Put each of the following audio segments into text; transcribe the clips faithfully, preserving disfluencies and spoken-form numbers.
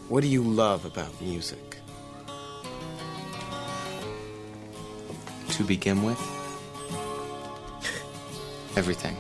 What do you love about music? To begin with, everything.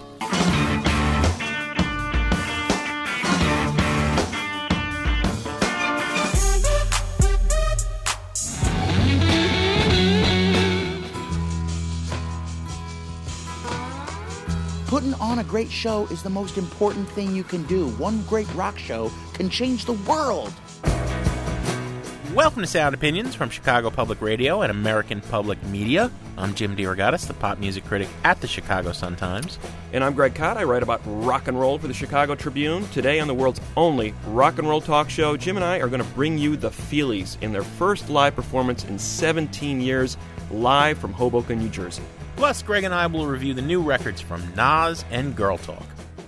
Putting on a great show is the most important thing you can do. One great rock show can change the world. Welcome to Sound Opinions from Chicago Public Radio and American Public Media. I'm Jim DeRogatis, the pop music critic at the Chicago Sun-Times. And I'm Greg Kot. I write about rock and roll for the Chicago Tribune. Today on the world's only rock and roll talk show, Jim and I are going to bring you the Feelies in their first live performance in seventeen years, live from Hoboken, New Jersey. Plus, Greg and I will review the new records from Nas and Girl Talk.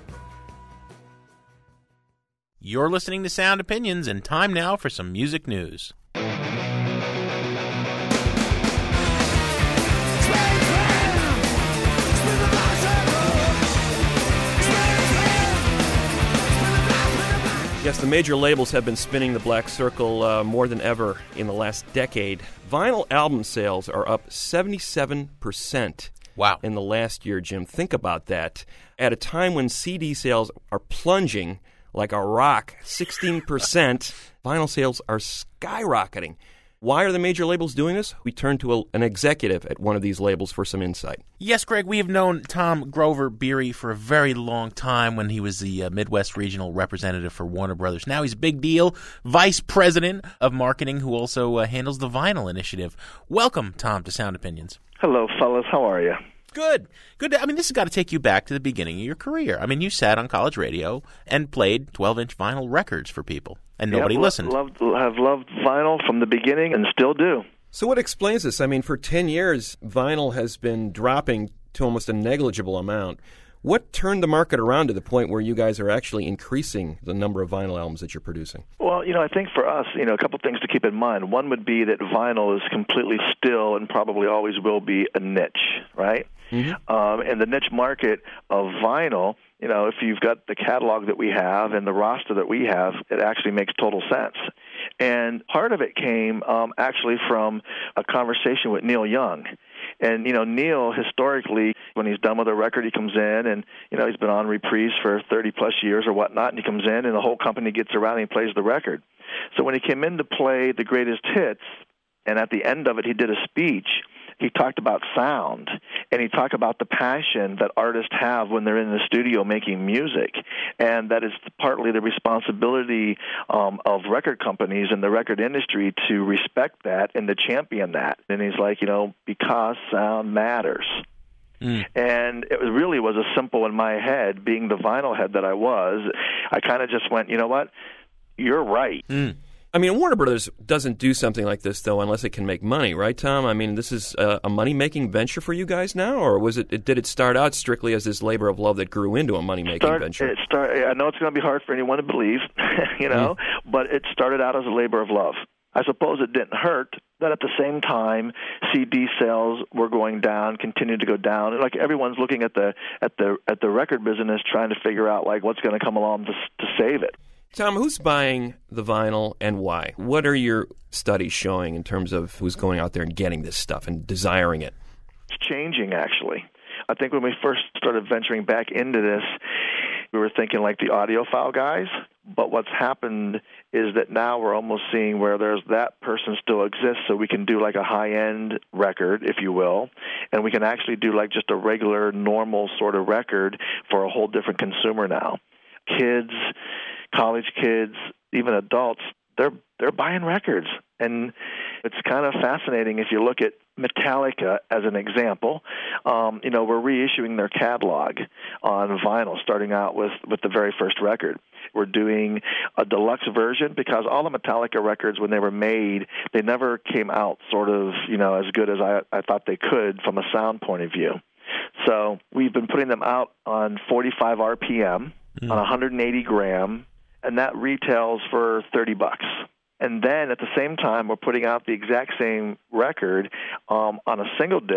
You're listening to Sound Opinions, and time now for some music news. Yes, the major labels have been spinning the black circle uh, more than ever in the last decade. Vinyl album sales are up seventy-seven percent Wow. in the last year, Jim. Think about that. At a time when C D sales are plunging like a rock, sixteen percent, vinyl sales are skyrocketing. Why are the major labels doing this? We turn to a, an executive at one of these labels for some insight. Yes, Greg, we have known Tom Grover Beery for a very long time when he was the uh, Midwest Regional Representative for Warner Brothers. Now he's a big deal, Vice President of Marketing, who also uh, handles the Vinyl Initiative. Welcome, Tom, to Sound Opinions. Hello, fellas. How are you? Good. Good. I mean, this has got to take you back to the beginning of your career. I mean, you sat on college radio and played twelve-inch vinyl records for people, and nobody yep, listened. Loved, have loved vinyl from the beginning and still do. So what explains this? I mean, for ten years, vinyl has been dropping to almost a negligible amount. What turned the market around to the point where you guys are actually increasing the number of vinyl albums that you're producing? Well, you know, I think for us, you know, a couple things to keep in mind. One would be that vinyl is completely still and probably always will be a niche, right? Mm-hmm. Um, and the niche market of vinyl, you know, if you've got the catalog that we have and the roster that we have, it actually makes total sense. And part of it came um, actually from a conversation with Neil Young. And, you know, Neil, historically, when he's done with a record, he comes in and, you know, he's been on reprise for thirty-plus years or whatnot, and he comes in and the whole company gets around and he plays the record. So when he came in to play the greatest hits, and at the end of it he did a speech, he talked about sound, and he talked about the passion that artists have when they're in the studio making music, and that is partly the responsibility um, of record companies and the record industry to respect that and to champion that. And he's like, you know, because sound matters. Mm. And it was really was a simple in my head, being the vinyl head that I was, I kind of just went, you know what, you're right. Mm. I mean, Warner Brothers doesn't do something like this, though, unless it can make money, right, Tom? I mean, this is a, a money-making venture for you guys now, or was it? Did it start out strictly as this labor of love that grew into a money-making start, venture? It start, I know it's going to be hard for anyone to believe, you know, mm. but it started out as a labor of love. I suppose it didn't hurt that at the same time C D sales were going down, continued to go down. Like everyone's looking at the at the at the record business, trying to figure out like what's going to come along to to save it. Tom, who's buying the vinyl and why? What are your studies showing in terms of who's going out there and getting this stuff and desiring it? It's changing, actually. I think when we first started venturing back into this, we were thinking like the audiophile guys. But what's happened is that now we're almost seeing where there's that person still exists, so we can do like a high-end record, if you will, and we can actually do like just a regular, normal sort of record for a whole different consumer now. Kids, college kids, even adults, they're they're buying records. And it's kind of fascinating if you look at Metallica as an example. Um, you know, we're reissuing their catalog on vinyl, starting out with, with the very first record. We're doing a deluxe version because all the Metallica records, when they were made, they never came out sort of, you know, as good as I, I thought they could from a sound point of view. So we've been putting them out on forty-five R P M, mm. on one hundred eighty gram, and that retails for thirty bucks. And then at the same time, we're putting out the exact same record um, on a single disc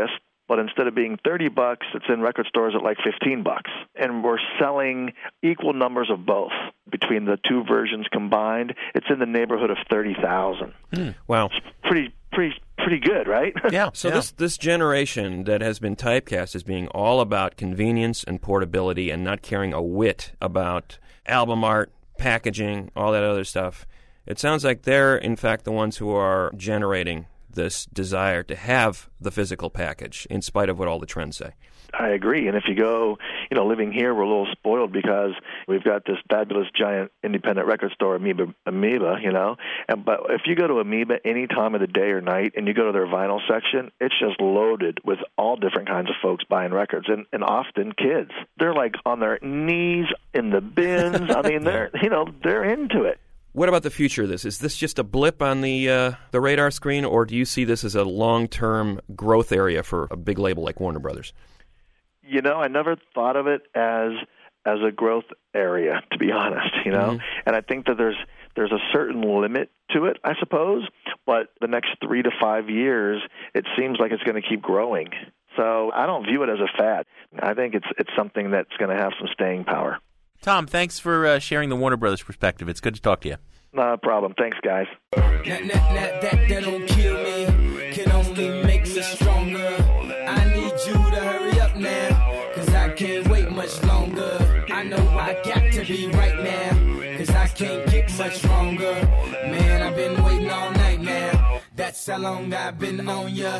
but instead of being thirty bucks, it's in record stores at like fifteen bucks. And we're selling equal numbers of both. Between the two versions combined, it's in the neighborhood of thirty thousand. Mm. Wow. It's pretty, pretty, pretty good, right? Yeah. So yeah. this this generation that has been typecast as being all about convenience and portability and not caring a whit about album art, packaging, all that other stuff, it sounds like they're, in fact, the ones who are generating this desire to have the physical package in spite of what all the trends say. I agree. And if you go, you know, living here, we're a little spoiled because we've got this fabulous giant independent record store, Amoeba, Amoeba, you know. And but if you go to Amoeba any time of the day or night and you go to their vinyl section, it's just loaded with all different kinds of folks buying records, and, and often kids. They're like on their knees in the bins. I mean, they're, you know, they're into it. What about the future of this? Is this just a blip on the uh, the radar screen, or do you see this as a long-term growth area for a big label like Warner Brothers? You know, I never thought of it as as a growth area, to be honest, you know. Mm-hmm. And I think that there's there's a certain limit to it, I suppose, but the next three to five years, it seems like it's going to keep growing. So I don't view it as a fad. I think it's it's something that's going to have some staying power. Tom, thanks for uh, sharing the Warner Brothers perspective. It's good to talk to you. No problem. Thanks, guys. That, that, that, that, that don't kill me, can only make me stronger. I need you to hurry up now, cause I can't wait much longer. I know I got to be right now, cause I can't get much longer. Man, I've been waiting all night now, that's how long I've been on ya.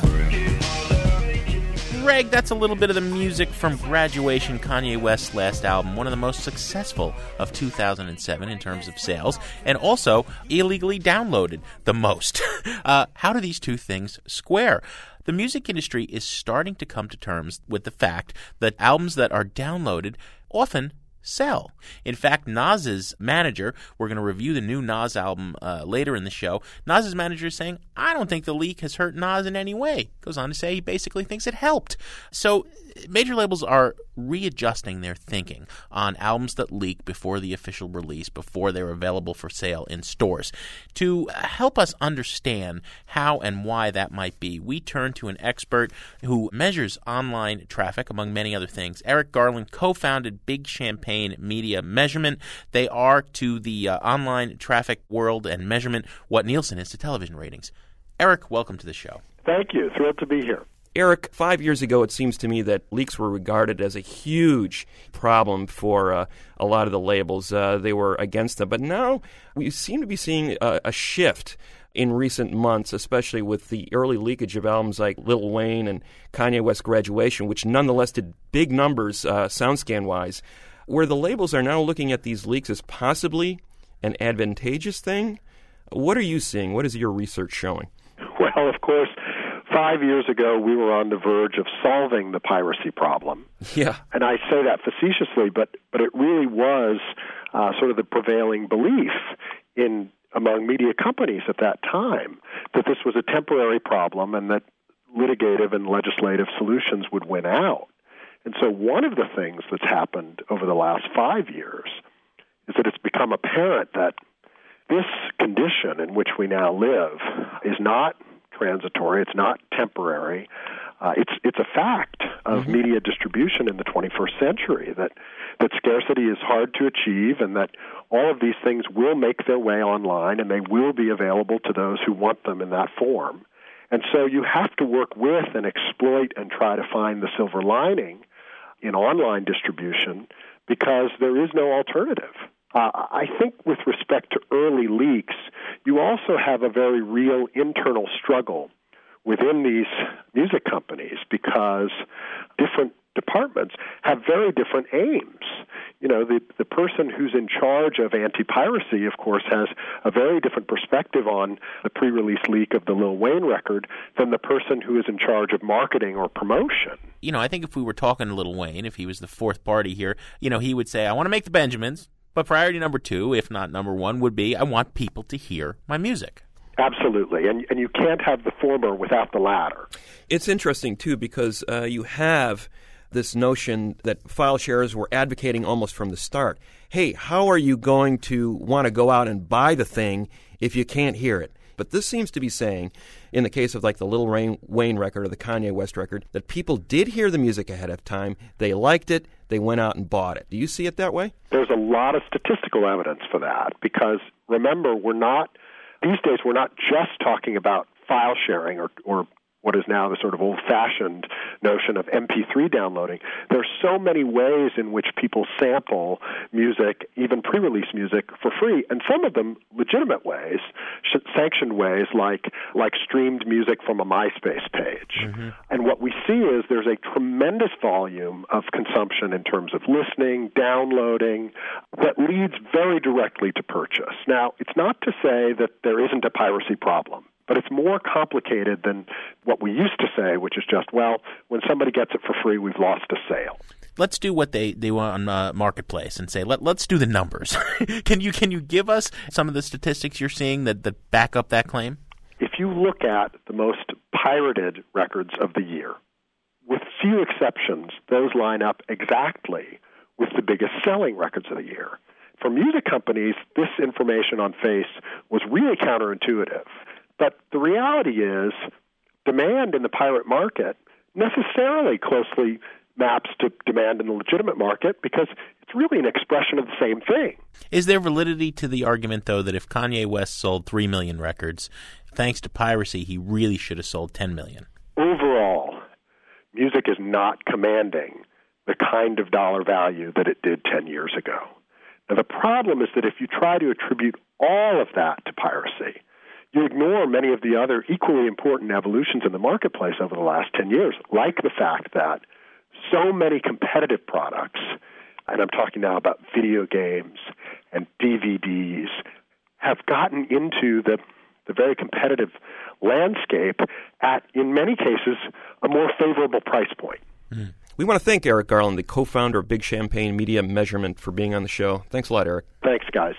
Greg, that's a little bit of the music from Graduation, Kanye West's last album, one of the most successful of two thousand seven in terms of sales, and also illegally downloaded the most. uh, how do these two things square? The music industry is starting to come to terms with the fact that albums that are downloaded often sell. In fact, Nas's manager, we're going to review the new Nas album uh, later in the show, Nas's manager is saying, I don't think the leak has hurt Nas in any way. Goes on to say he basically thinks it helped. So major labels are readjusting their thinking on albums that leak before the official release, before they're available for sale in stores. To help us understand how and why that might be, we turn to an expert who measures online traffic, among many other things. Eric Garland co-founded Big Champagne Media Measurement. They are to the uh, online traffic world and measurement what Nielsen is to television ratings. Eric, welcome to the show. Thank you. Thrilled to be here. Eric, five years ago, it seems to me that leaks were regarded as a huge problem for uh, a lot of the labels. Uh, they were against them. But now we seem to be seeing a, a shift in recent months, especially with the early leakage of albums like Lil Wayne and Kanye West Graduation, which nonetheless did big numbers uh, SoundScan-wise, where the labels are now looking at these leaks as possibly an advantageous thing. What are you seeing? What is your research showing? Well, of course, five years ago, we were on the verge of solving the piracy problem. Yeah. And I say that facetiously, but, but it really was uh, sort of the prevailing belief in among media companies at that time that this was a temporary problem and that litigative and legislative solutions would win out. And so one of the things that's happened over the last five years is that it's become apparent that this condition in which we now live is not transitory, it's not temporary. Uh, it's it's a fact of mm-hmm. media distribution in the twenty-first century, that, that scarcity is hard to achieve and that all of these things will make their way online and they will be available to those who want them in that form. And so you have to work with and exploit and try to find the silver lining in online distribution because there is no alternative. Uh, I think with respect to early leaks, you also have a very real internal struggle within these music companies because different departments have very different aims. You know, the, the person who's in charge of anti-piracy, of course, has a very different perspective on the pre-release leak of the Lil Wayne record than the person who is in charge of marketing or promotion. You know, I think if we were talking to Lil Wayne, if he was the fourth party here, you know, he would say, I want to make the Benjamins. But priority number two, if not number one, would be I want people to hear my music. Absolutely, and and you can't have the former without the latter. It's interesting, too, because uh, you have this notion that file sharers were advocating almost from the start. Hey, how are you going to want to go out and buy the thing if you can't hear it? But this seems to be saying, in the case of like the Lil Wayne, Wayne record or the Kanye West record, that people did hear the music ahead of time, they liked it, they went out and bought it. Do you see it that way? There's a lot of statistical evidence for that because, remember, we're not, these days we're not just talking about file sharing or, or what is now the sort of old-fashioned notion of M P three downloading. There are so many ways in which people sample music, even pre-release music, for free, and some of them legitimate ways, sanctioned ways, like like streamed music from a MySpace page. Mm-hmm. And what we see is there's a tremendous volume of consumption in terms of listening, downloading, that leads very directly to purchase. Now, it's not to say that there isn't a piracy problem. But it's more complicated than what we used to say, which is just, well, when somebody gets it for free, we've lost a sale. Let's do what they, they want on uh, Marketplace and say, let, let's do the numbers. Can you can you give us some of the statistics you're seeing that, that back up that claim? If you look at the most pirated records of the year, with few exceptions, those line up exactly with the biggest selling records of the year. For music companies, this information on face was really counterintuitive. But the reality is demand in the pirate market necessarily closely maps to demand in the legitimate market because it's really an expression of the same thing. Is there validity to the argument, though, that if Kanye West sold three million records, thanks to piracy, he really should have sold ten million? Overall, music is not commanding the kind of dollar value that it did ten years ago. Now, the problem is that if you try to attribute all of that to piracy, you ignore many of the other equally important evolutions in the marketplace over the last ten years, like the fact that so many competitive products, and I'm talking now about video games and D V Ds, have gotten into the, the very competitive landscape at, in many cases, a more favorable price point. Mm. We want to thank Eric Garland, the co-founder of Big Champagne Media Measurement, for being on the show. Thanks a lot, Eric. Thanks, guys.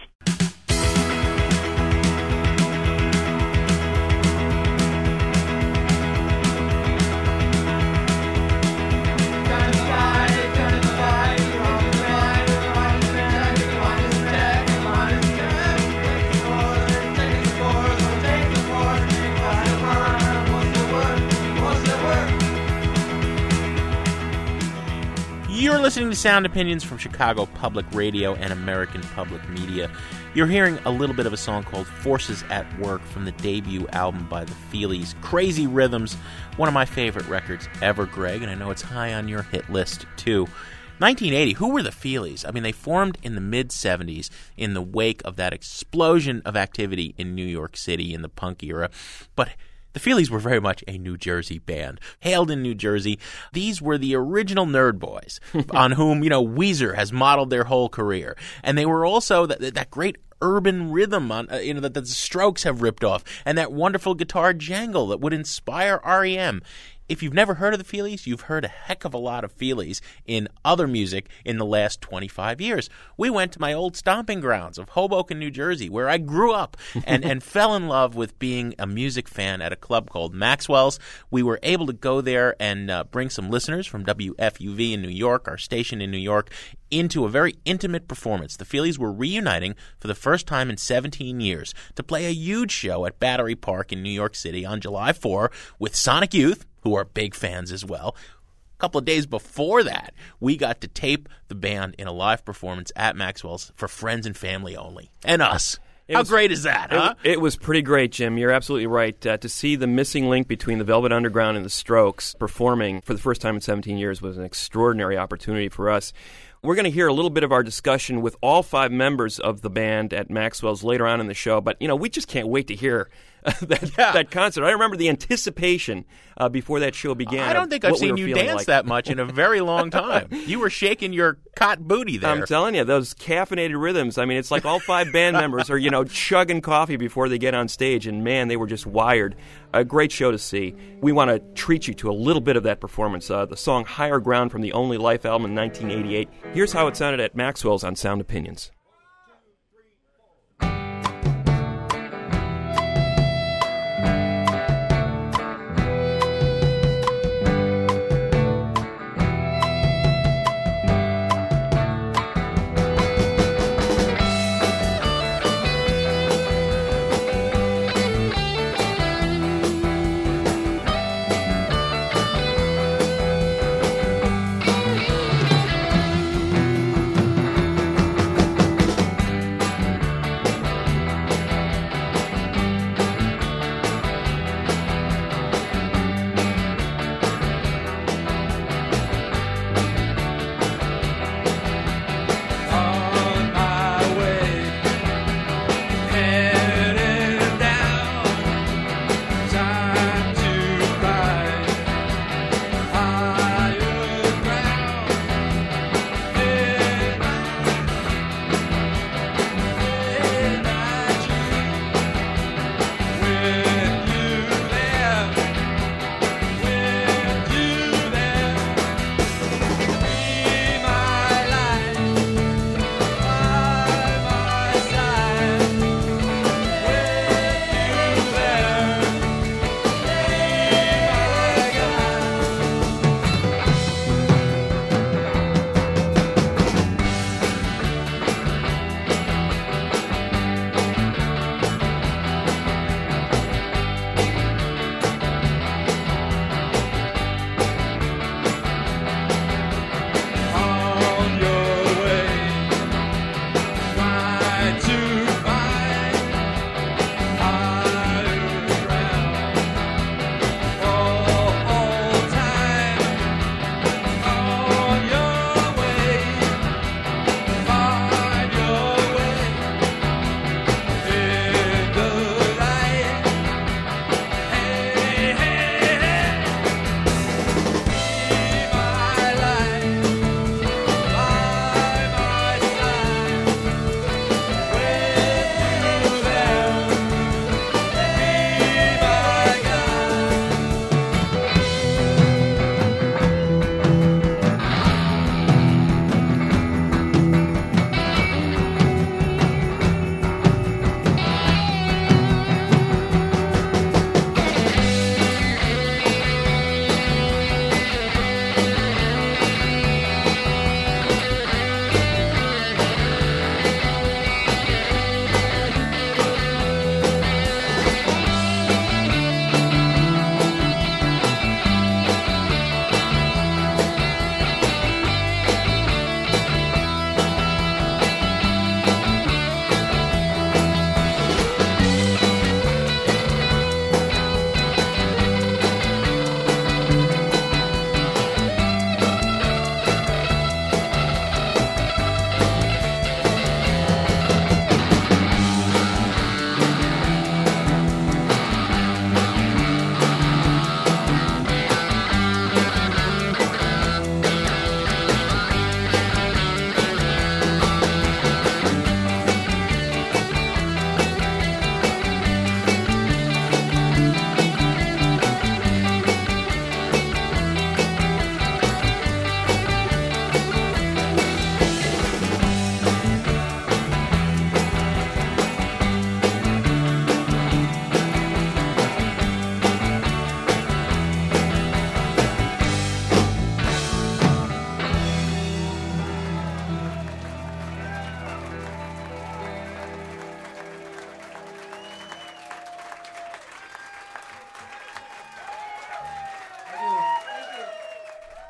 You're listening to Sound Opinions from Chicago Public Radio and American Public Media. You're hearing a little bit of a song called Forces at Work from the debut album by the Feelies. Crazy Rhythms, one of my favorite records ever, Greg, and I know it's high on your hit list, too. nineteen eighty, who were the Feelies? I mean, they formed in the mid-seventies in the wake of that explosion of activity in New York City in the punk era, but the Feelies were very much a New Jersey band, hailed in New Jersey. These were the original Nerd Boys, on whom, you know, Weezer has modeled their whole career. And they were also that, that great urban rhythm on, uh, you know, that the Strokes have ripped off, and that wonderful guitar jangle that would inspire R E M. If you've never heard of the Feelies, you've heard a heck of a lot of Feelies in other music in the last twenty-five years. We went to my old stomping grounds of Hoboken, New Jersey, where I grew up and, and fell in love with being a music fan at a club called Maxwell's. We were able to go there and uh, bring some listeners from W F U V in New York, our station in New York, into a very intimate performance. The Feelies were reuniting for the first time in seventeen years to play a huge show at Battery Park in New York City on July fourth with Sonic Youth, who are big fans as well. A couple of days before that, we got to tape the band in a live performance at Maxwell's for friends and family only. And us. It How was, great is that, it, huh? It was pretty great, Jim. You're absolutely right. Uh, to see the missing link between the Velvet Underground and the Strokes performing for the first time in seventeen years was an extraordinary opportunity for us. We're going to hear a little bit of our discussion with all five members of the band at Maxwell's later on in the show, but, you know, we just can't wait to hear that, yeah. that concert. I remember the anticipation uh, before that show began. I don't think I've seen we you dance like. that much in a very long time. You were shaking your cot booty there. I'm telling you, those caffeinated rhythms. I mean, it's like all five band members are, you know, chugging coffee before they get on stage, and man, they were just wired. A great show to see. We want to treat you to a little bit of that performance. Uh, the song Higher Ground from the Only Life album in nineteen eighty-eight. Here's how it sounded at Maxwell's on Sound Opinions.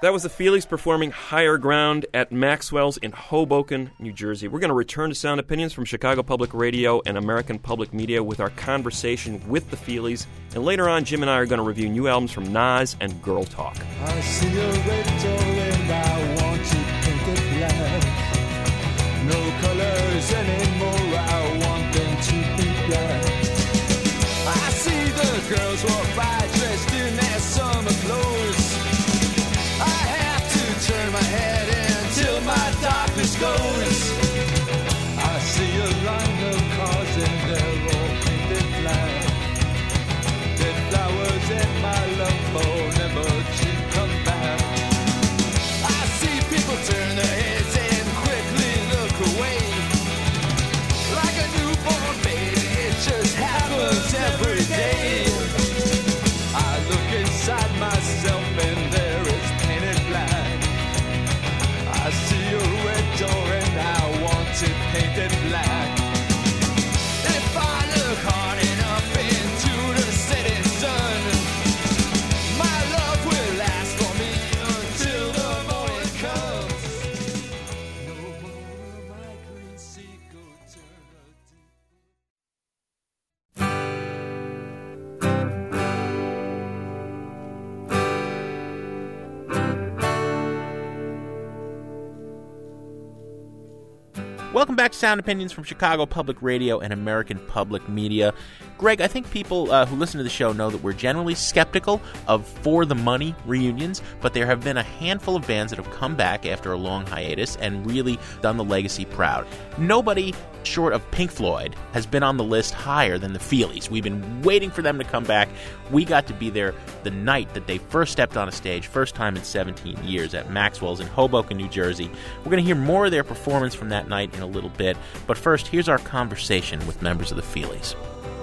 That was the Feelies performing Higher Ground at Maxwell's in Hoboken, New Jersey. We're going to return to Sound Opinions from Chicago Public Radio and American Public Media with our conversation with the Feelies. And later on, Jim and I are going to review new albums from Nas and Girl Talk. I see a red door and I want to paint it black. No colors anymore, I want them to be black. I see the girls walk by dressed in their summer clothes. I have to turn my head until my darkness goes. I see a line of cars and they're all painted black. Dead flowers and my love for never to come back. I see people turn their heads and quickly look away. Like a newborn baby, it just happens every day. I look inside myself and there is painted black. I see a red door and I want it painted black. If I look hard enough into the setting sun, my love will last for me until the morning comes. No more of my green seagull eternity. Welcome back to Sound Opinions from Chicago Public Radio and American Public Media. Greg, I think people uh, who listen to the show know that we're generally skeptical of for-the-money reunions, but there have been a handful of bands that have come back after a long hiatus and really done the legacy proud. Nobody, short of Pink Floyd, has been on the list higher than the Feelies. We've been waiting for them to come back. We got to be there the night that they first stepped on a stage, first time in seventeen years, at Maxwell's in Hoboken, New Jersey. We're going to hear more of their performance from that night in a little bit, but first, here's our conversation with members of the Feelies.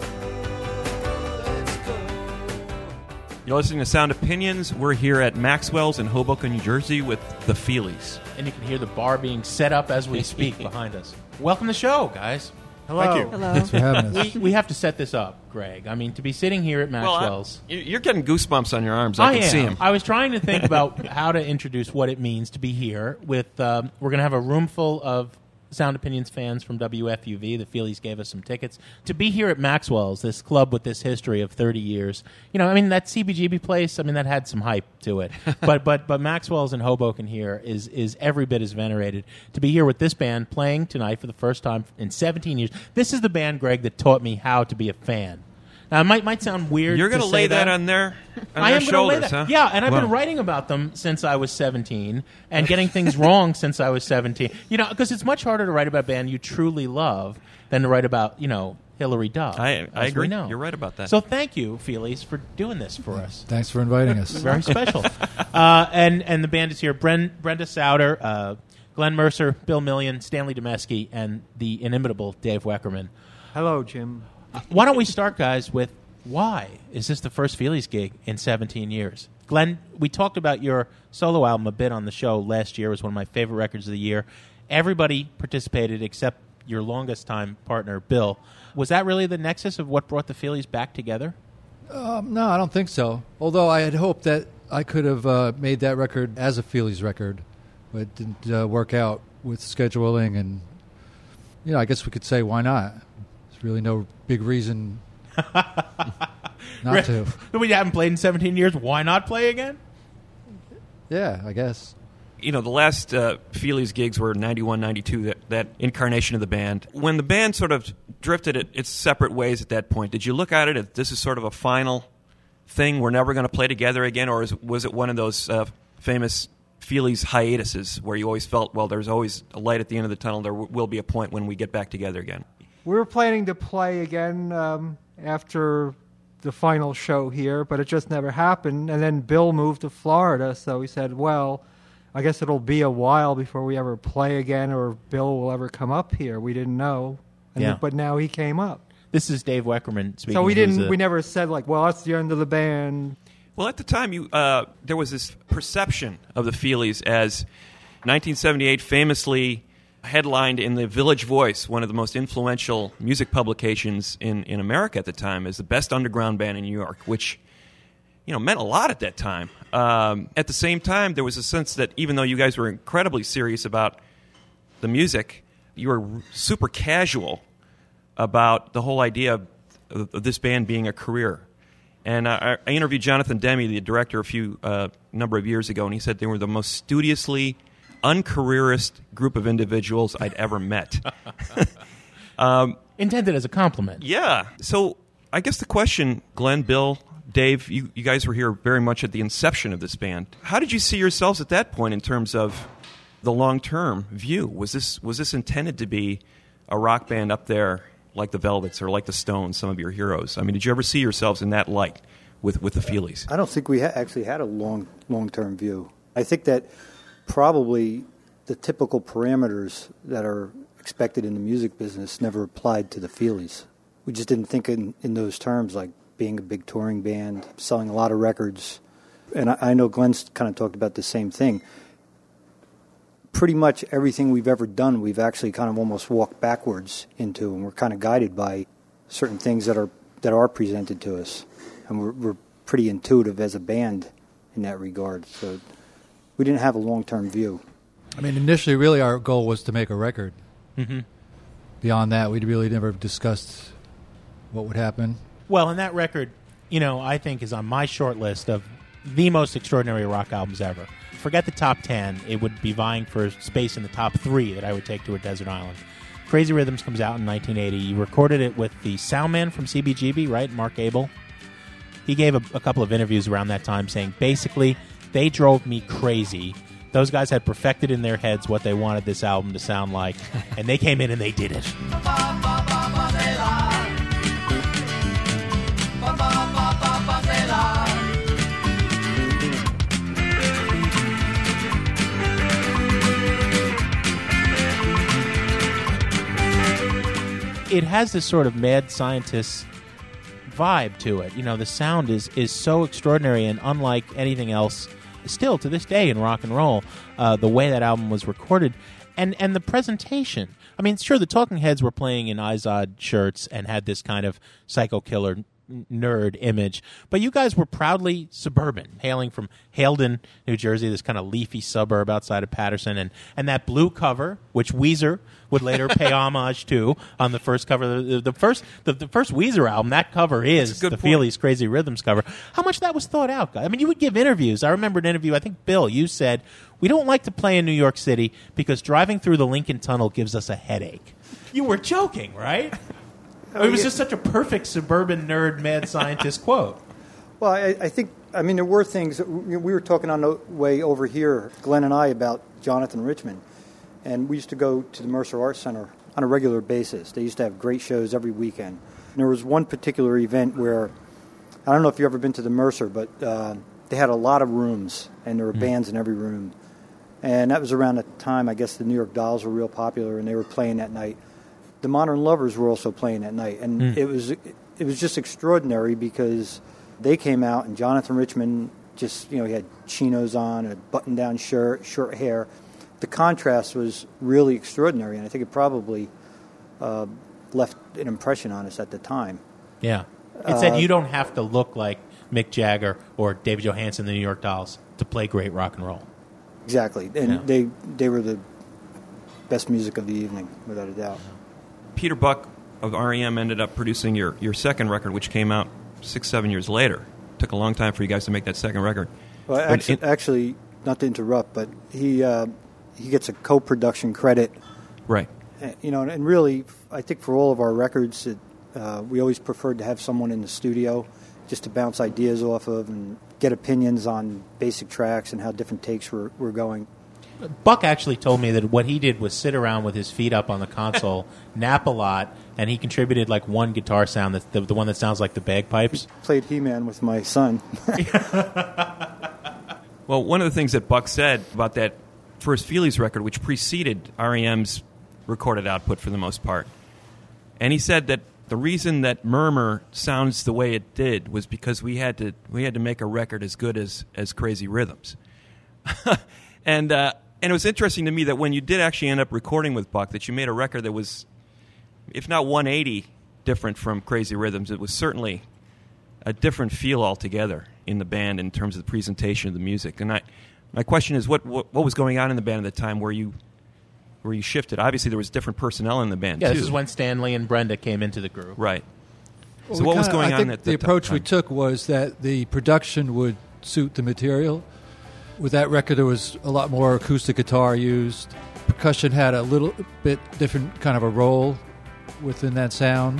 You're listening to Sound Opinions. We're here at Maxwell's in Hoboken, New Jersey with the Feelies. And you can hear the bar being set up as we speak behind us. Welcome to the show, guys. Hello. Thank you. Hello. Thanks for having us. We, we have to set this up, Greg. I mean, to be sitting here at Maxwell's. Well, I, you're getting goosebumps on your arms. I, I can am. see them. I was trying to think about how to introduce what it means to be here. With um, we're going to have a room full of Sound Opinions fans from W F U V. The Feelies gave us some tickets to be here at Maxwell's, this club with this history of thirty years. You know, I mean, that C B G B place, I mean, that had some hype to it. but but but Maxwell's in Hoboken here is is every bit as venerated. To be here with this band playing tonight for the first time in seventeen years. This is the band, Greg, that taught me how to be a fan. Now, it might might sound weird. You're going to lay that. that on their, on I their am shoulders, lay that. huh? Yeah, and I've Wow. been writing about them since I was seventeen and getting things wrong since I was seventeen. You know, because it's much harder to write about a band you truly love than to write about, you know, Hillary Duff. I, I as we agree. know. You're right about that. So thank you, Feelies, for doing this for us. Thanks for inviting us. Very special. uh, and and the band is here: Bren, Brenda Sauter, uh, Glenn Mercer, Bill Million, Stanley Demesky, and the inimitable Dave Weckerman. Hello, Jim. Uh, why don't we start, guys, with why is this the first Feelies gig in seventeen years? Glenn, we talked about your solo album a bit on the show last year. It was one of my favorite records of the year. Everybody participated except your longest time partner, Bill. Was that really the nexus of what brought the Feelies back together? Um, no, I don't think so. Although I had hoped that I could have uh, made that record as a Feelies record, but it didn't uh, work out with scheduling. And, you know, I guess we could say, why not? There's really no big reason not to. We haven't played in seventeen years. Why not play again? Yeah, I guess. You know, the last uh, Feelies gigs were ninety-one, ninety-two, that, that incarnation of the band. When the band sort of drifted it, its separate ways at that point, did you look at it as this is sort of a final thing, we're never going to play together again, or is, was it one of those uh, famous Feelies hiatuses where you always felt, well, there's always a light at the end of the tunnel, there w- will be a point when we get back together again? We were planning to play again um, after the final show here, but it just never happened. And then Bill moved to Florida, so we said, well, I guess it'll be a while before we ever play again or Bill will ever come up here. We didn't know. And Yeah. But now he came up. This is Dave Weckerman speaking. So we who's didn't. a- We never said, like, well, that's the end of the band. Well, at the time, you uh, there was this perception of the Feelies as nineteen seventy-eight famously headlined in the Village Voice, one of the most influential music publications in, in America at the time, as the best underground band in New York, which, you know, meant a lot at that time. um, at the same time, there was a sense that even though you guys were incredibly serious about the music, you were super casual about the whole idea of, of this band being a career. And I, I interviewed Jonathan Demme, the director, a few uh, number of years ago, and he said they were the most studiously uncareerist group of individuals I'd ever met. um, Intended as a compliment. Yeah. So I guess the question, Glenn, Bill, Dave, you, you guys were here very much at the inception of this band. How did you see yourselves at that point in terms of the long-term view? Was this was this intended to be a rock band up there like the Velvets or like the Stones, some of your heroes? I mean, did you ever see yourselves in that light with, with the Feelies? I don't think we ha- actually had a long, long-term view. I think that probably the typical parameters that are expected in the music business never applied to the Feelies. We just didn't think in, in those terms, like being a big touring band, selling a lot of records. And I, I know Glenn's kind of talked about the same thing. Pretty much everything we've ever done, we've actually kind of almost walked backwards into, and we're kind of guided by certain things that are that are presented to us. And we're, we're pretty intuitive as a band in that regard. So we didn't have a long-term view. I mean, initially, really, our goal was to make a record. Mm-hmm. Beyond that, we really never discussed what would happen. Well, and that record, you know, I think is on my short list of the most extraordinary rock albums ever. Forget the top ten. It would be vying for space in the top three that I would take to a desert island. Crazy Rhythms comes out in nineteen eighty. You recorded it with the sound man from C B G B, right? Mark Abel. He gave a, a couple of interviews around that time saying, basically, they drove me crazy. Those guys had perfected in their heads what they wanted this album to sound like, and they came in and they did it. It has this sort of mad scientist vibe to it. You know, the sound is, is so extraordinary and unlike anything else still to this day in rock and roll, uh, the way that album was recorded. And and the presentation. I mean, sure, the Talking Heads were playing in Izod shirts and had this kind of psycho killer nerd image, but you guys were proudly suburban, hailing from Haledon, New Jersey, this kind of leafy suburb outside of Patterson, and, and that blue cover, which Weezer would later pay homage to on the first cover. The, the first the, the first Weezer album, that cover is the point. Feelies' Crazy Rhythms cover. How much of that was thought out, guys? I mean, you would give interviews. I remember an interview, I think, Bill, you said, we don't like to play in New York City because driving through the Lincoln Tunnel gives us a headache. You were joking, right? Oh, it was yeah. just such a perfect suburban nerd, mad scientist quote. Well, I, I think, I mean, there were things, we were talking on the way over here, Glenn and I, about Jonathan Richman. And we used to go to the Mercer Arts Center on a regular basis. They used to have great shows every weekend. And there was one particular event where, I don't know if you've ever been to the Mercer, but uh, they had a lot of rooms, and there were mm. bands in every room. And that was around the time, I guess, the New York Dolls were real popular, and they were playing that night. The Modern Lovers were also playing that night, and mm. it was it was just extraordinary because they came out, and Jonathan Richman just, you know, he had chinos on, a button-down shirt, short hair. The contrast was really extraordinary, and I think it probably uh, left an impression on us at the time. Yeah. It uh, said you don't have to look like Mick Jagger or David Johansen, the New York Dolls, to play great rock and roll. Exactly, and yeah. they they were the best music of the evening, without a doubt. Peter Buck of R E M ended up producing your, your second record, which came out six, seven years later. It took a long time for you guys to make that second record. Well, actually, it, actually not to interrupt, but he uh, he gets a co-production credit. Right. You know, and really, I think for all of our records, it, uh, we always preferred to have someone in the studio just to bounce ideas off of and get opinions on basic tracks and how different takes were, were going. Buck actually told me that what he did was sit around with his feet up on the console, nap a lot, and he contributed like one guitar sound, that's the, the one that sounds like the bagpipes. He played He-Man with my son. Well, one of the things that Buck said about that first Feelies record, which preceded R E M's recorded output for the most part, and he said that the reason that Murmur sounds the way it did was because we had to we had to make a record as good as, as Crazy Rhythms. and uh, and it was interesting to me that when you did actually end up recording with Buck, that you made a record that was, if not one eighty different from Crazy Rhythms, it was certainly a different feel altogether in the band in terms of the presentation of the music. And I, my question is, what, what what was going on in the band at the time where you where you shifted? Obviously, there was different personnel in the band, Yeah, too. this is when Stanley and Brenda came into the group. Right. Well, so we what was kinda- going I on think at the the approach time? we took was that the production would suit the material. With that record, there was a lot more acoustic guitar used. Percussion had a little bit different kind of a role within that sound.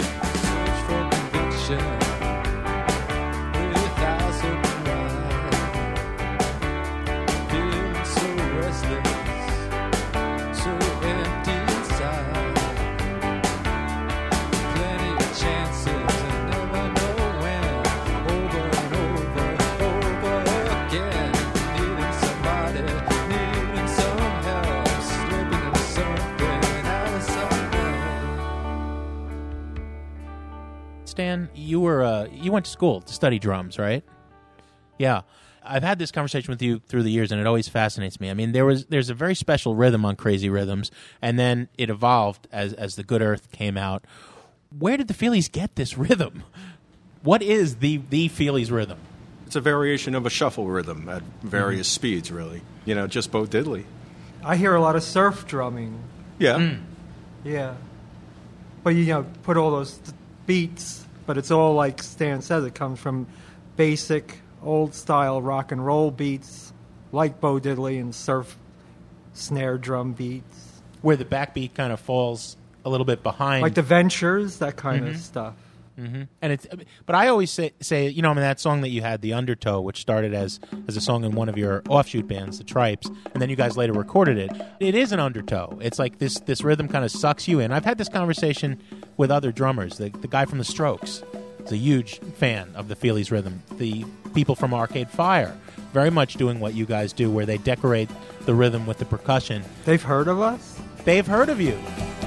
Stan, you were uh, you went to school to study drums, right? Yeah. I've had this conversation with you through the years, and it always fascinates me. I mean, there was there's a very special rhythm on Crazy Rhythms, and then it evolved as as The Good Earth came out. Where did the Feelies get this rhythm? What is the the Feelies rhythm? It's a variation of a shuffle rhythm at various mm-hmm. speeds, really. You know, just Bo Diddley. I hear a lot of surf drumming. Yeah. Mm. Yeah. But, you know, put all those th- beats, but it's all like Stan says, it comes from basic, old-style rock and roll beats, like Bo Diddley and surf snare drum beats. Where the backbeat kind of falls a little bit behind. Like the Ventures, that kind mm-hmm. of stuff. Mm-hmm. And it's, but I always say, say, you know, I mean, that song that you had, The Undertow, which started as as a song in one of your offshoot bands, the Tripes, and then you guys later recorded it. It is an undertow. It's like this this rhythm kind of sucks you in. I've had this conversation with other drummers. The, the guy from the Strokes is a huge fan of the Feelies rhythm. The people from Arcade Fire, very much doing what you guys do, where they decorate the rhythm with the percussion. They've heard of us? They've heard of you.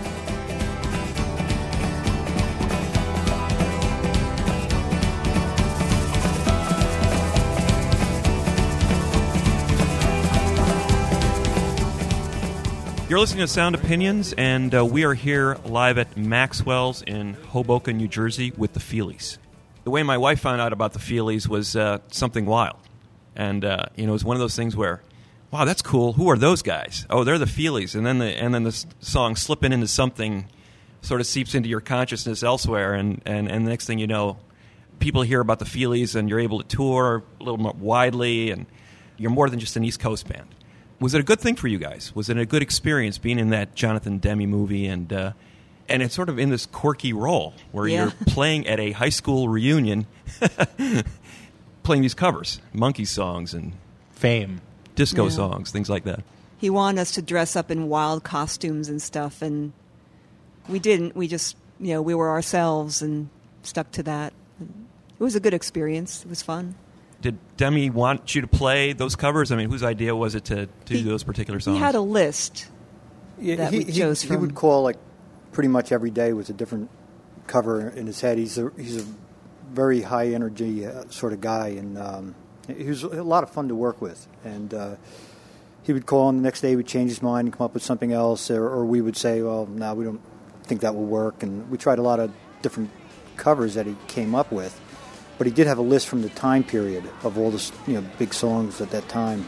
You're listening to Sound Opinions, and uh, we are here live at Maxwell's in Hoboken, New Jersey, with the Feelies. The way my wife found out about the Feelies was uh, something wild. And, uh, you know, it was one of those things where, wow, that's cool. Who are those guys? Oh, they're the Feelies. And then the and then the s- song slipping into something sort of seeps into your consciousness elsewhere. And, and, and the next thing you know, people hear about the Feelies, and you're able to tour a little more widely, and you're more than just an East Coast band. Was it a good thing for you guys? Was it a good experience being in that Jonathan Demme movie, and uh, and it's sort of in this quirky role where Yeah. you're playing at a high school reunion, playing these covers, monkey songs and Fame, disco Yeah. songs, things like that. He wanted us to dress up in wild costumes and stuff, and we didn't. We just, you know, we were ourselves and stuck to that. It was a good experience. It was fun. Did Demi want you to play those covers? I mean, whose idea was it to, to do those particular songs? He had a list Yeah, that he, we he- chose he from. would call like pretty much every day with a different cover in his head. He's a he's a very high energy uh, sort of guy, and um, he was a lot of fun to work with. And uh, he would call, and the next day he would change his mind and come up with something else, or, or we would say, "Well, no, we don't think that will work." And we tried a lot of different covers that he came up with. But he did have a list from the time period of all the, you know, big songs at that time.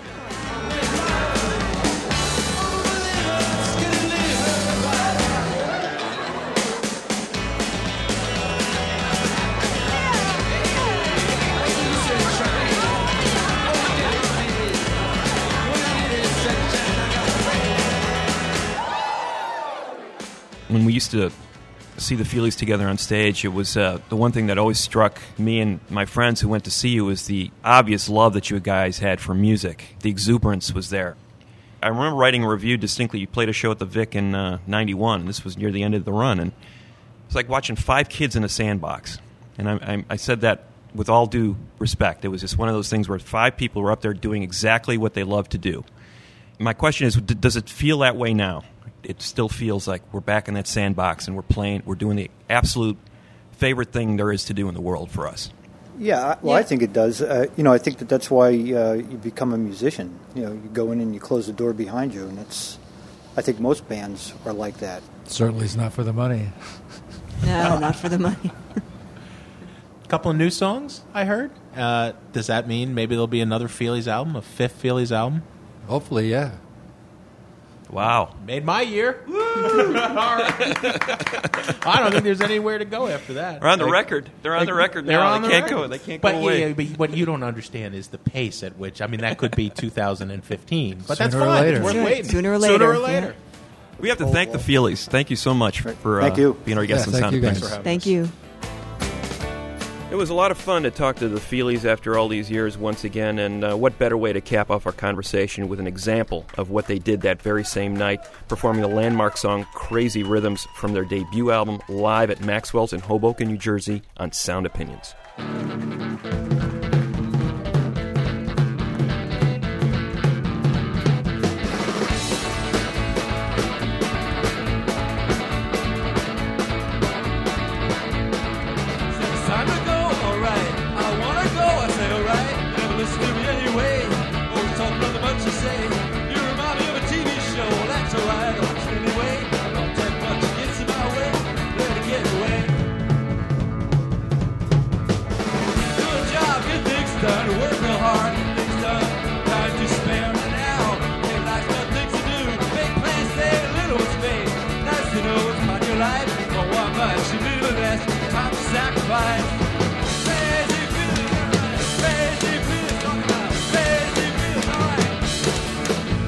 When we used to see the Feelies together on stage, it was uh, the one thing that always struck me and my friends who went to see you was the obvious love that you guys had for music. The exuberance was there. I remember writing a review distinctly. You played a show at the Vic in uh, ninety-one, and this was near the end of the run, and it was like watching five kids in a sandbox. And I, I, I said that with all due respect. It was just one of those things where five people were up there doing exactly what they love to do. My question is, d- does it feel that way now? It still feels like we're back in that sandbox and we're playing, we're doing the absolute favorite thing there is to do in the world for us. Yeah, I- well, Yeah. I think it does. Uh, you know, I think that that's why uh, you become a musician. You know, you go in and you close the door behind you, and that's. I think most bands are like that. Certainly it's not for the money. No, not for the money. A couple of new songs, I heard. Uh, does that mean maybe there'll be another Feelies album, a fifth Feelies album? Hopefully, yeah. Wow. Made my year. Woo! All right. I don't think there's anywhere to go after that. They're on the Like, record. They're on like, the record they're now. on They the can't record. go. They can't but go away. Yeah, but what you don't understand is the pace at which. I mean, that could be two thousand fifteen, but that's Sooner or fine. later. It's worth Sure. waiting. Sooner or later. Sooner or later. We have to thank the Feelies. Thank you so much for uh, Thank you. being our guest Yeah, on thank Sound you guys. Opinions. Thanks for Thank you. It was a lot of fun to talk to the Feelies after all these years once again, and uh, what better way to cap off our conversation with an example of what they did that very same night, performing the landmark song Crazy Rhythms from their debut album live at Maxwell's in Hoboken, New Jersey on Sound Opinions. Time to go, alright. I wanna go, I say alright. You never listen to me anyway. Always talk nothing but you say. You remind me of a T V show, well, that's alright. I watch it anyway. I don't take much, it gets in my way. Let it get away. Do a job, get things done. Work real hard, get things done. Time to spare now. Hey, life's got things to do. Make plans, say a little is made. Nice to know it's about your life. But what much you live in less. Time to sacrifice. Crazy feelings, alright. Crazy feelings, talk about crazy feelings, alright.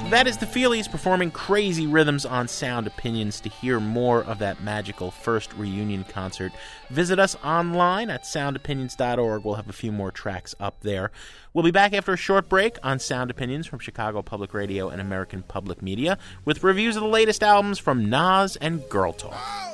That is the Feelies performing Crazy Rhythms on Sound Opinions. To hear more of that magical first reunion concert, visit us online at sound opinions dot org. We'll have a few more tracks up there. We'll be back after a short break on Sound Opinions from Chicago Public Radio and American Public Media with reviews of the latest albums from Nas and Girl Talk.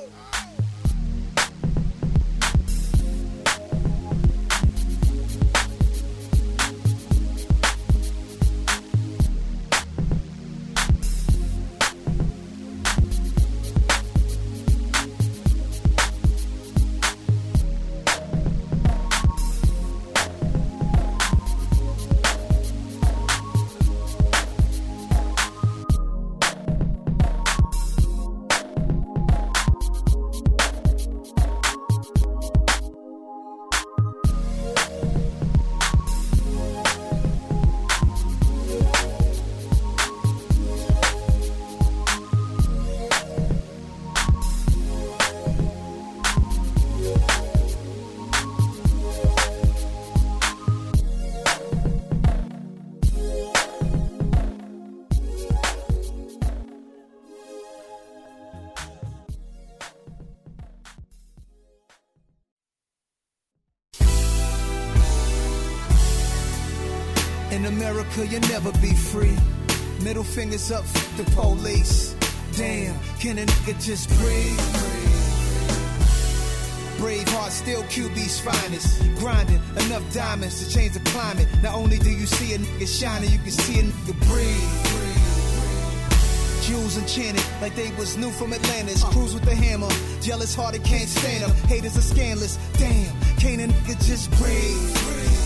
In America, you'll never be free. Middle fingers up, f- the police. Damn, can a nigga just breathe? Braveheart, still Q B's finest. Grinding enough diamonds to change the climate. Not only do you see a nigga shining, you can see a nigga breathe. Jewels enchanted like they was new from Atlantis. Cruise with the hammer, jealous hearted can't stand them. Haters are scandalous. Damn, can't a nigga just breathe?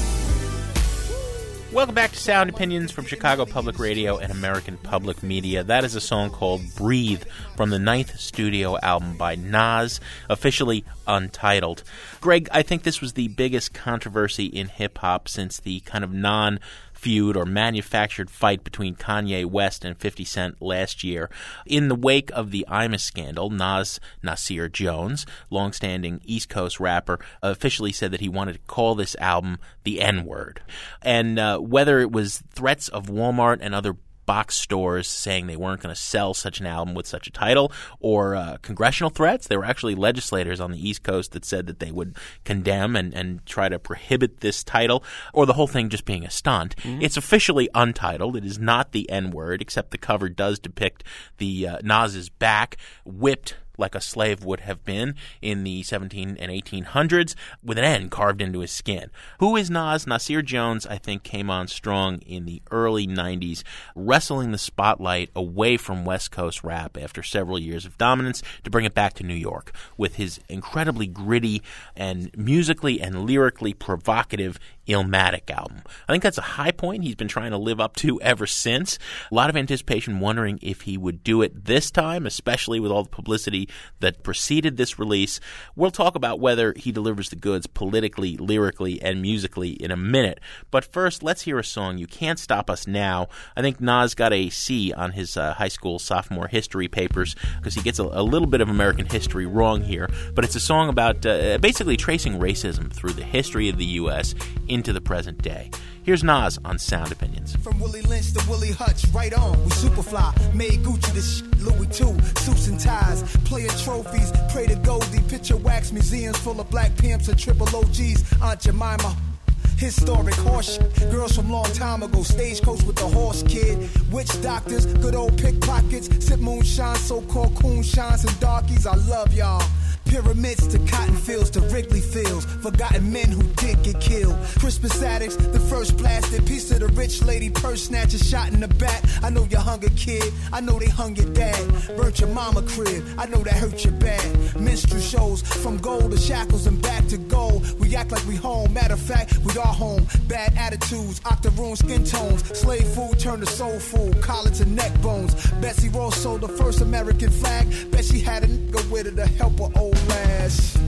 Welcome back to Sound Opinions from Chicago Public Radio and American Public Media. That is a song called Breathe from the ninth studio album by Nas, officially untitled. Greg, I think this was the biggest controversy in hip-hop since the kind of non- feud or manufactured fight between Kanye West and fifty Cent last year. In the wake of the Imus scandal, Nas Nasir Jones, longstanding East Coast rapper, officially said that he wanted to call this album the N-word. And uh, whether it was threats of Walmart and other box stores saying they weren't going to sell such an album with such a title, or uh, congressional threats. There were actually legislators on the East Coast that said that they would condemn and, and try to prohibit this title, or the whole thing just being a stunt. Mm-hmm. It's officially untitled. It is not the N-word, except the cover does depict the uh, Nas's back whipped like a slave would have been in the seventeen and eighteen hundreds, with an N carved into his skin. Who is Nas? Nasir Jones, I think, came on strong in the early nineties, wrestling the spotlight away from West Coast rap after several years of dominance to bring it back to New York with his incredibly gritty and musically and lyrically provocative Illmatic album. I think that's a high point he's been trying to live up to ever since. A lot of anticipation, wondering if he would do it this time, especially with all the publicity that preceded this release. We'll talk about whether he delivers the goods politically, lyrically, and musically in a minute. But first, let's hear a song, You Can't Stop Us Now. I think Nas got a C on his uh, high school sophomore history papers because he gets a, a little bit of American history wrong here. But it's a song about uh, basically tracing racism through the history of the U S into the present day. Here's Nas on Sound Opinions. From Willie Lynch to Willie Hutch, right on. We superfly, made Gucci the sh- Louis too, suits and ties, player trophies, pray to Goldie, picture wax museums full of black pimps and triple O Gs. Aunt Jemima, historic horse shit. Girls from long time ago, stagecoach with the horse kid. Witch doctors, good old pickpockets, sip moonshine, so-called coon shines and darkies. I love y'all. Pyramids to cotton fields to Wrigley fields. Forgotten men who did get killed. Christmas addicts, the first blasted piece of the rich lady purse snatcher shot in the back. I know your hunger, kid. I know they hung your dad. Burnt your mama crib. I know that hurt you bad. Minstrel shows from gold to shackles and back to gold. We act like we home. Matter of fact, we are home. Bad attitudes, octoroon skin tones. Slave food turned to soul food. Collars and neck bones. Bessie Ross sold the first American flag. Bet she had a nigga with her to help her old last.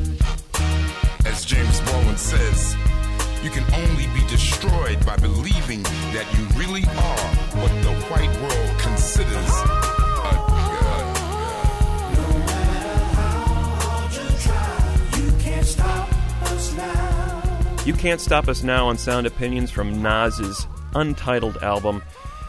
As James Baldwin says, you can only be destroyed by believing that you really are what the white world considers a god. No matter how hard you try, you can't stop us now. You Can't Stop Us Now on Sound Opinions from Nas's untitled album.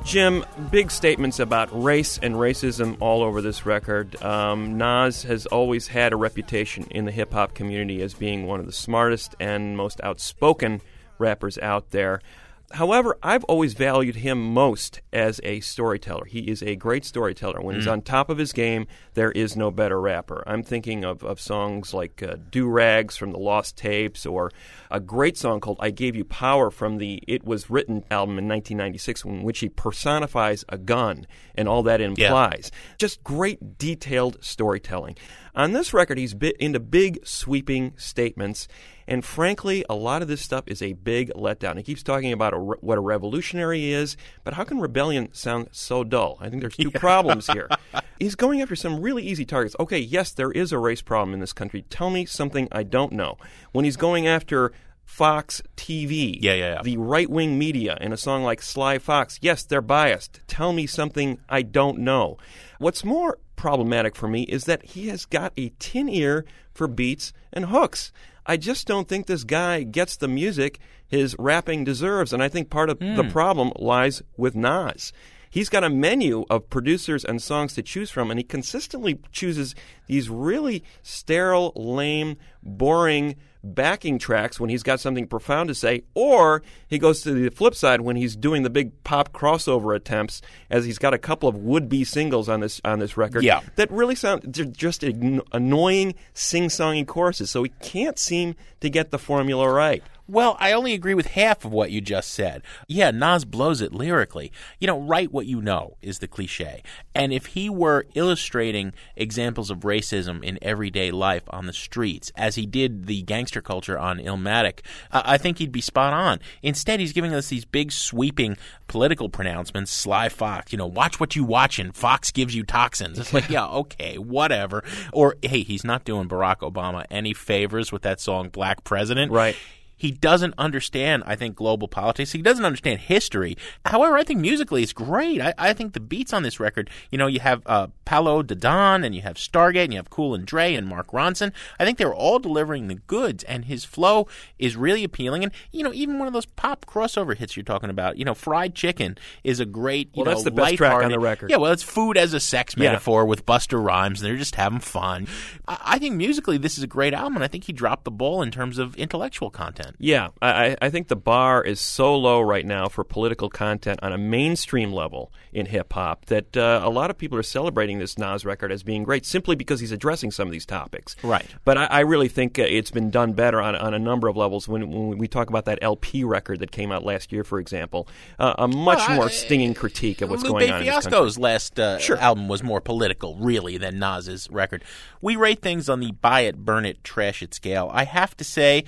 Jim, big statements about race and racism all over this record. Um, Nas has always had a reputation in the hip-hop community as being one of the smartest and most outspoken rappers out there. However, I've always valued him most as a storyteller. He is a great storyteller. When mm. he's on top of his game, there is no better rapper. I'm thinking of, of songs like uh, Do-Rags from the Lost Tapes, or a great song called I Gave You Power from the It Was Written album in nineteen ninety-six, in which he personifies a gun and all that implies. Yeah. Just great detailed storytelling. On this record, he's bit into big, sweeping statements, and frankly, a lot of this stuff is a big letdown. He keeps talking about a re- what a revolutionary is, but how can rebellion sound so dull? I think there's two yeah. problems here. He's going after some really easy targets. Okay, yes, there is a race problem in this country. Tell me something I don't know. When he's going after Fox T V, yeah, yeah, yeah. the right-wing media, in a song like Sly Fox, yes, they're biased. Tell me something I don't know. What's more problematic for me is that he has got a tin ear for beats and hooks. I just don't think this guy gets the music his rapping deserves, and I think part of mm. the problem lies with Nas. He's got a menu of producers and songs to choose from, and he consistently chooses these really sterile, lame, boring backing tracks when he's got something profound to say, or he goes to the flip side when he's doing the big pop crossover attempts, as he's got a couple of would-be singles on this on this record yeah. that really sound just annoying sing-songy choruses, so he can't seem to get the formula right. Well, I only agree with half of what you just said. Yeah, Nas blows it lyrically. You know, write what you know is the cliche. And if he were illustrating examples of racism in everyday life on the streets, as he did the gangster culture on Illmatic, uh, I think he'd be spot on. Instead, he's giving us these big, sweeping political pronouncements. Sly Fox, you know, watch what you watching. Fox gives you toxins. It's like, yeah, okay, whatever. Or, hey, he's not doing Barack Obama any favors with that song Black President. Right. He doesn't understand, I think, global politics. He doesn't understand history. However, I think musically it's great. I, I think the beats on this record, you know, you have uh, Paolo Didon, and you have Stargate, and you have Cool and Dre and Mark Ronson. I think they're all delivering the goods, and his flow is really appealing. And, you know, even one of those pop crossover hits you're talking about, you know, Fried Chicken is a great, you well, know, that's the best track on the record. Yeah, well, it's food as a sex metaphor yeah. with Busta Rhymes, and they're just having fun. I, I think musically this is a great album, and I think he dropped the ball in terms of intellectual content. Yeah, I, I think the bar is so low right now for political content on a mainstream level in hip-hop that uh, a lot of people are celebrating this Nas record as being great simply because he's addressing some of these topics. Right. But I, I really think uh, it's been done better on, on a number of levels. When, when we talk about that L P record that came out last year, for example, uh, a much well, more I, stinging critique of what's Lupe going on in this country. Fiasco's last uh, sure. album was more political, really, than Nas's record. We rate things on the buy it, burn it, trash it scale. I have to say,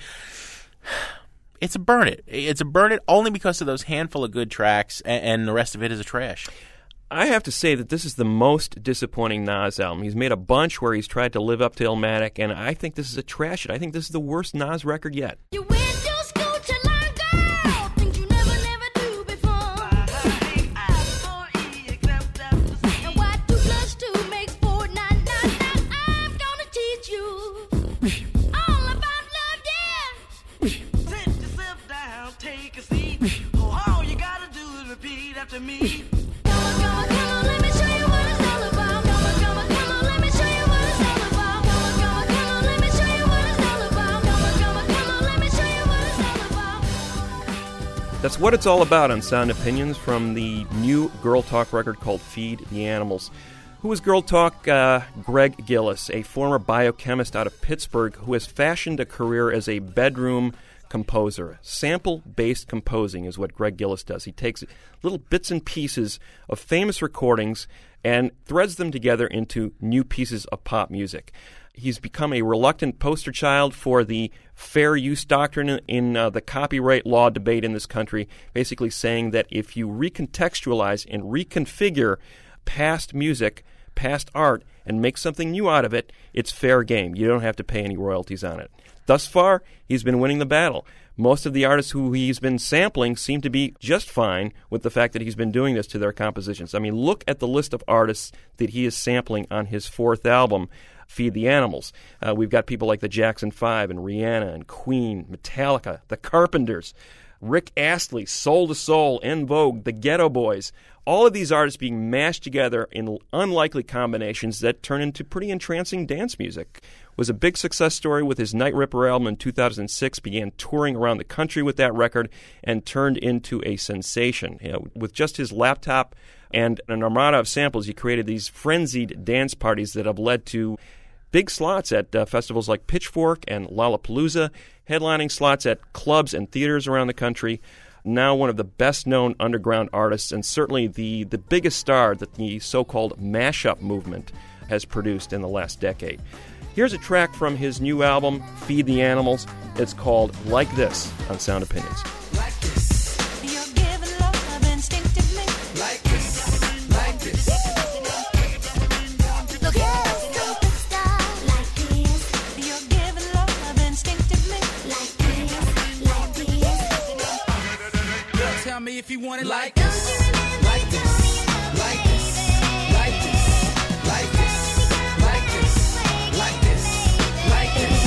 it's a burn it. It's a burn it only because of those handful of good tracks, and, and the rest of it is a trash. I have to say that this is the most disappointing Nas album. He's made a bunch where he's tried to live up to Illmatic, and I think this is a trash it. I think this is the worst Nas record yet. You went to school to learn, girl, things you never, never do before. And why two plus two makes four, nine, nine, nine. I'm gonna teach you all about love, yeah. Sit yourself down, take a seat. Oh, all you gotta do is repeat after me. That's what it's all about on Sound Opinions from the new Girl Talk record called Feed the Animals. Who is Girl Talk? Uh, Greg Gillis, a former biochemist out of Pittsburgh who has fashioned a career as a bedroom composer. Sample-based composing is what Greg Gillis does. He takes little bits and pieces of famous recordings and threads them together into new pieces of pop music. He's become a reluctant poster child for the fair use doctrine in uh, the copyright law debate in this country, basically saying that if you recontextualize and reconfigure past music, past art, and make something new out of it, it's fair game. You don't have to pay any royalties on it. Thus far, he's been winning the battle. Most of the artists who he's been sampling seem to be just fine with the fact that he's been doing this to their compositions. I mean, look at the list of artists that he is sampling on his fourth album, Feed the Animals. Uh, we've got people like the Jackson Five and Rihanna and Queen, Metallica, the Carpenters. Rick Astley, Soul to Soul, En Vogue, the Ghetto Boys. All of these artists being mashed together in unlikely combinations that turn into pretty entrancing dance music. Was a big success story with his Night Ripper album in two thousand six, began touring around the country with that record, and turned into a sensation. You know, with just his laptop and an armada of samples, he created these frenzied dance parties that have led to big slots at uh, festivals like Pitchfork and Lollapalooza, headlining slots at clubs and theaters around the country. Now one of the best-known underground artists, and certainly the, the biggest star that the so-called mashup movement has produced in the last decade. Here's a track from his new album, Feed the Animals. It's called Like This on Sound Opinions. Like this. You're giving love instinctively. Like this. Like this. Look at superstar. Like this. You're giving love instinctively. Like this. Like this. Look, tell me if you want it like this. Like this. Like this. Like this. Like this. Like this. Like this. Like this.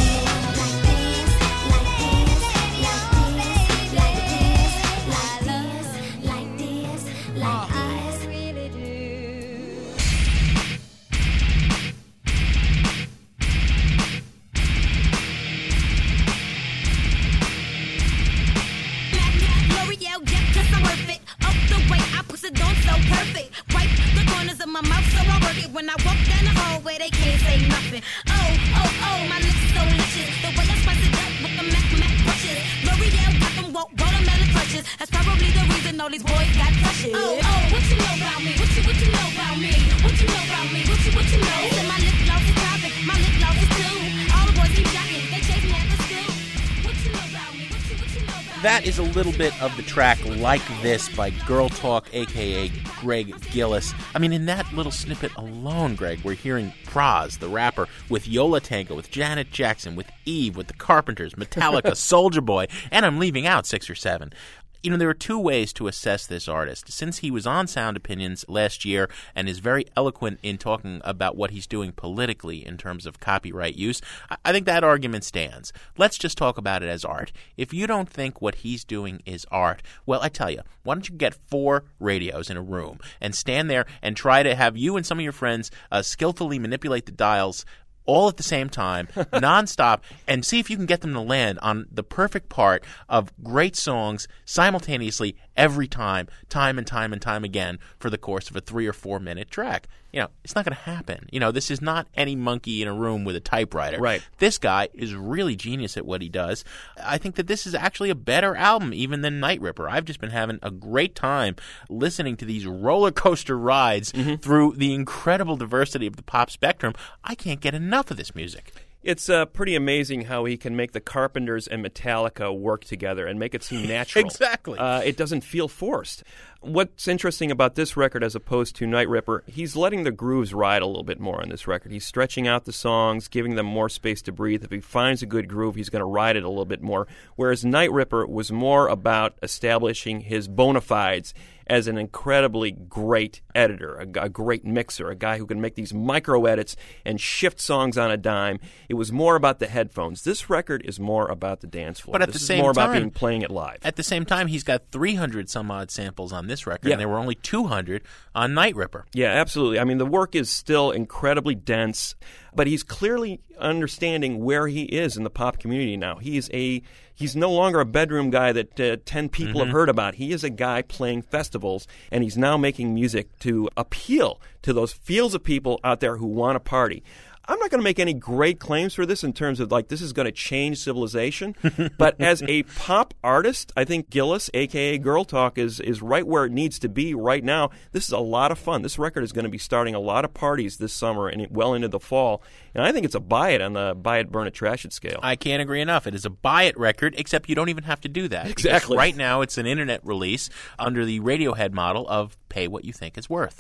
When I walk down the hallway, they can't say nothing. Oh, oh, oh, my lips so luscious. The way I spice it up with the Mac Mac brushes. L'Oreal got them woke watermelon crushes. That's probably the reason all these boys got crushes. Oh, oh, what you know about me? What you, what you know about me? What you know about me? What you, what you know? They said my lip gloss is popping, my lip gloss is too. All the boys keep jocking, they chase me at the school. What you know about me? What you, what you know about me? That is a little bit of the track Like This by Girl Talk, a k a. Greg Gillis. I mean, in that little snippet alone, Greg, we're hearing Pras, the rapper, with Yo La Tengo, with Janet Jackson, with Eve, with the Carpenters, Metallica, Soulja Boy, and I'm leaving out six or seven. You know, there are two ways to assess this artist. Since he was on Sound Opinions last year and is very eloquent in talking about what he's doing politically in terms of copyright use, I think that argument stands. Let's just talk about it as art. If you don't think what he's doing is art, well, I tell you, why don't you get four radios in a room and stand there and try to have you and some of your friends uh, skillfully manipulate the dials all at the same time, nonstop, and see if you can get them to land on the perfect part of great songs simultaneously every time, time and time and time again for the course of a three or four minute track. You know, it's not going to happen. You know, this is not any monkey in a room with a typewriter. Right. This guy is really genius at what he does. I think that this is actually a better album even than Night Ripper. I've just been having a great time listening to these roller coaster rides mm-hmm. through the incredible diversity of the pop spectrum. I can't get enough of this music. It's uh, pretty amazing how he can make the Carpenters and Metallica work together and make it seem natural. Exactly. Uh, it doesn't feel forced. What's interesting about this record as opposed to Night Ripper, he's letting the grooves ride a little bit more on this record. He's stretching out the songs, giving them more space to breathe. If he finds a good groove, he's going to ride it a little bit more. Whereas Night Ripper was more about establishing his bona fides as an incredibly great editor, a, a great mixer, a guy who can make these micro edits and shift songs on a dime. It was more about the headphones. This record is more about the dance floor. But at this the is same more time, about being playing it live. At the same time, he's got three hundred some odd samples on this record, yeah. and there were only two hundred on Night Ripper. Yeah, absolutely. I mean, the work is still incredibly dense, but he's clearly understanding where he is in the pop community now. He's a he's no longer a bedroom guy that uh, ten people Mm-hmm. have heard about. He is a guy playing festivals, and he's now making music to appeal to those fields of people out there who want to party. I'm not going to make any great claims for this in terms of, like, this is going to change civilization. But as a pop artist, I think Gillis, a k a. Girl Talk, is, is right where it needs to be right now. This is a lot of fun. This record is going to be starting a lot of parties this summer and well into the fall. And I think it's a buy it on the buy it, burn it, trash it scale. I can't agree enough. It is a buy it record, except you don't even have to do that. Exactly. Because right now it's an internet release under the Radiohead model of pay what you think it's worth.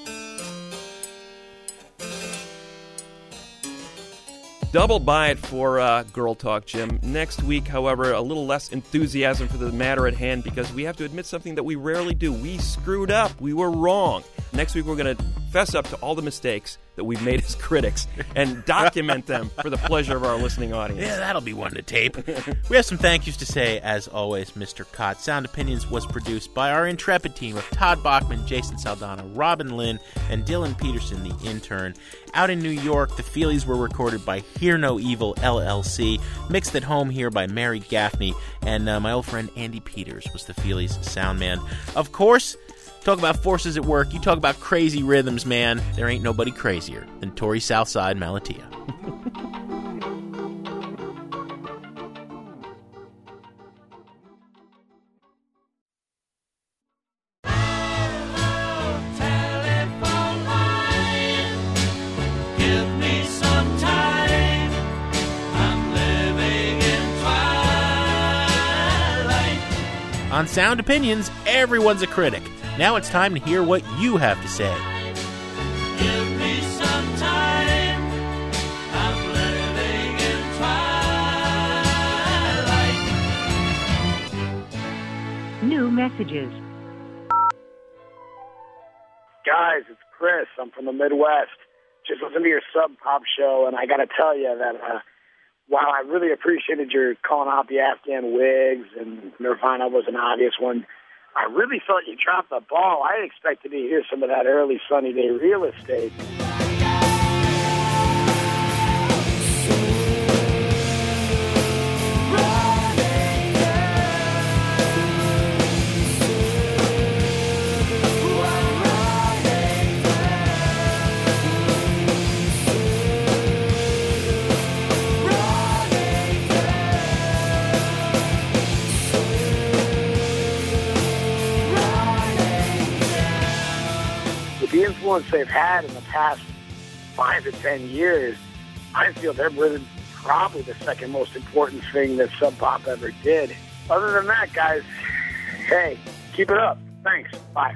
Double buy it for uh, Girl Talk, Jim. Next week, however, a little less enthusiasm for the matter at hand because we have to admit something that we rarely do. We screwed up. We were wrong. Next week, we're going to fess up to all the mistakes that we've made as critics and document them for the pleasure of our listening audience. Yeah, that'll be one to tape. We have some thank yous to say, as always, Mister Cott. Sound Opinions was produced by our intrepid team of Todd Bachman, Jason Saldana, Robin Lynn, and Dylan Peterson, the intern. Out in New York, the Feelies were recorded by Hear No Evil, L L C, mixed at home here by Mary Gaffney, and uh, my old friend Andy Peters was the Feelies sound man. Of course, talk about forces at work. You talk about crazy rhythms, man. There ain't nobody crazier than Tory Southside Malatia. On Sound Opinions, everyone's a critic. Now it's time to hear what you have to say. Give me some time. I'm living in twilight. New messages. Guys, it's Chris. I'm from the Midwest. Just listened to your Sub Pop show, and I got to tell you that uh, while I really appreciated your calling out the Afghan Wigs and Nirvana was an obvious one, I really felt you dropped the ball. I expected to hear some of that early Sunny Day Real Estate. The influence they've had in the past five to ten years, I feel they're really probably the second most important thing that Sub Pop ever did. Other than that, guys, hey, keep it up. Thanks. Bye.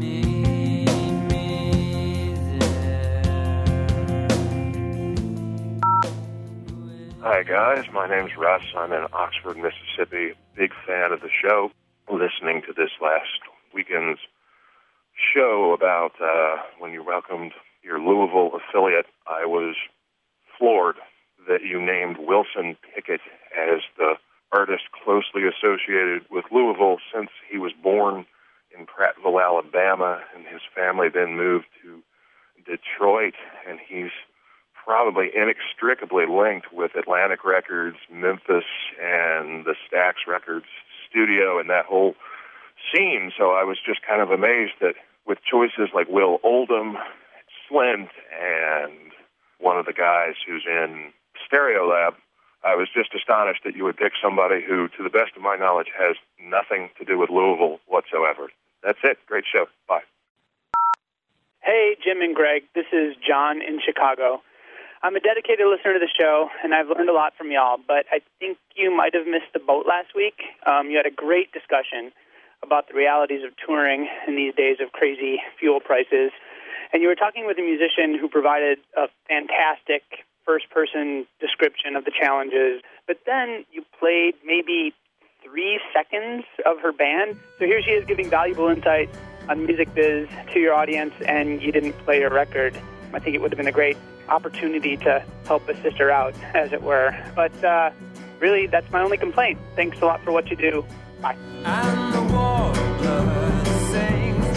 Hi, guys. My name's Russ. I'm in Oxford, Mississippi. Big fan of the show. Listening to this last weekend's show about uh, when you welcomed your Louisville affiliate, I was floored that you named Wilson Pickett as the artist closely associated with Louisville since he was born in Prattville, Alabama, and his family then moved to Detroit, and he's probably inextricably linked with Atlantic Records, Memphis, and the Stax Records studio and that whole scene. So I was just kind of amazed that with choices like Will Oldham, Slint, and one of the guys who's in Stereolab, I was just astonished that you would pick somebody who, to the best of my knowledge, has nothing to do with Louisville whatsoever. That's it. Great show. Bye. Hey, Jim and Greg. This is John in Chicago. I'm a dedicated listener to the show, and I've learned a lot from y'all, but I think you might have missed the boat last week. Um, you had a great discussion about the realities of touring in these days of crazy fuel prices. And you were talking with a musician who provided a fantastic first-person description of the challenges. But then you played maybe three seconds of her band. So here she is giving valuable insight on music biz to your audience, and you didn't play her record. I think it would have been a great opportunity to help assist her out, as it were. But uh, really, that's my only complaint. Thanks a lot for what you do. Bye. And the warbler sings,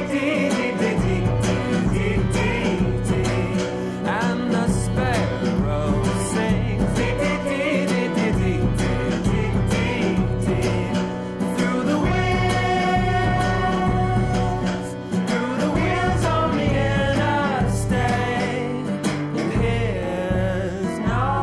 and the sparrow sings, through the winds, through the winds on the interstate, it is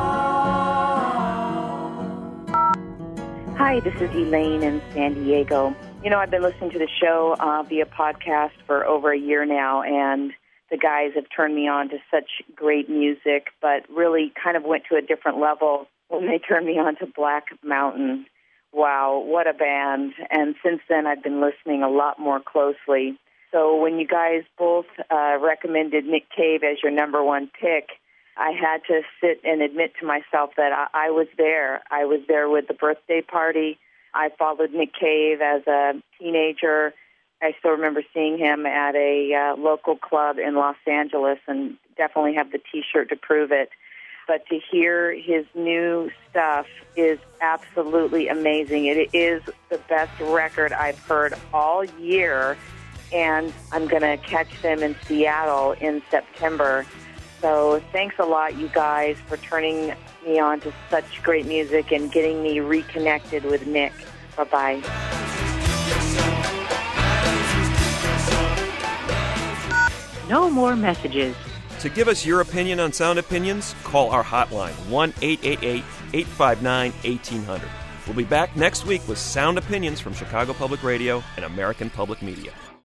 now. Hi, this is Elaine in San Diego. You know, I've been listening to the show uh, via podcast for over a year now, and the guys have turned me on to such great music, but really kind of went to a different level when they turned me on to Black Mountain. Wow, what a band. And since then, I've been listening a lot more closely. So when you guys both uh, recommended Nick Cave as your number one pick, I had to sit and admit to myself that I, I was there. I was there with the birthday party. I followed Nick Cave as a teenager I still remember seeing him at a uh, local club in Los Angeles, and definitely have the T-shirt to prove it. But to hear his new stuff is absolutely amazing. It is the best record I've heard all year, and I'm going to catch them in Seattle in September. So thanks a lot, you guys, for turning me on to such great music and getting me reconnected with Nick. Bye-bye. No more messages. To give us your opinion on Sound Opinions, call our hotline, one eight eight eight, eight five nine, one eight zero zero. We'll be back next week with Sound Opinions from Chicago Public Radio and American Public Media.